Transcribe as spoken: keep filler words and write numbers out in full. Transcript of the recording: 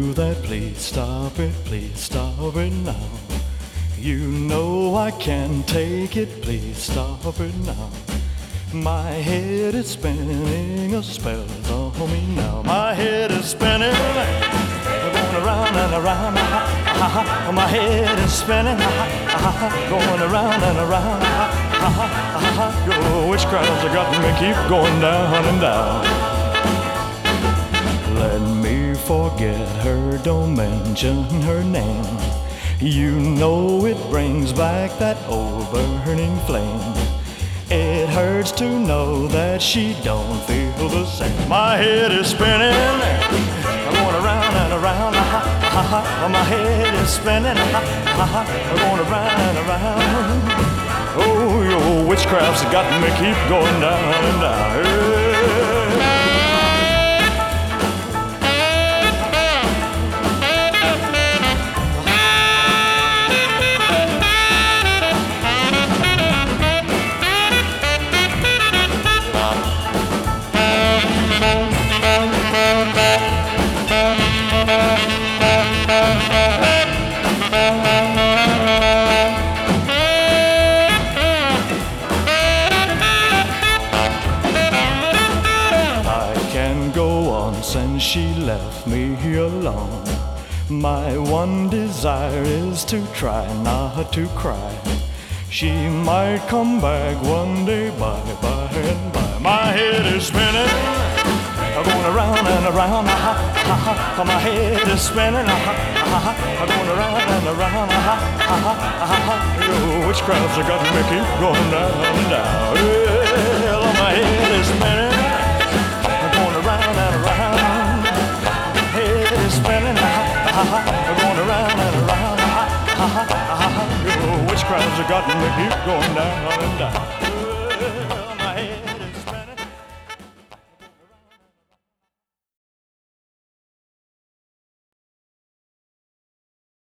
do that, please stop it, please stop it now. You know I can't take it, please stop it now. My head is spinning, a spell on me now. My head is spinning, going around and around. My head is spinning, going around and around. Your witchcraft's got me keep going down and down. Let me forget her, don't mention her name. You know it brings back that old burning flame. It hurts to know that she don't feel the same. My head is spinning, going around and around. My head is spinning, going around and around. Oh, your witchcraft's got me keep going down and down. Since she left me alone, my one desire is to try not to cry. She might come back one day, by, by and by. My head is spinning, going around and around. My head is spinning, going around and around. Your witchcraft's got me keep going down and down. Well, my head is spinning, going around and around. Spinning, going around and around. Your witchcraft's got me keep going down and down.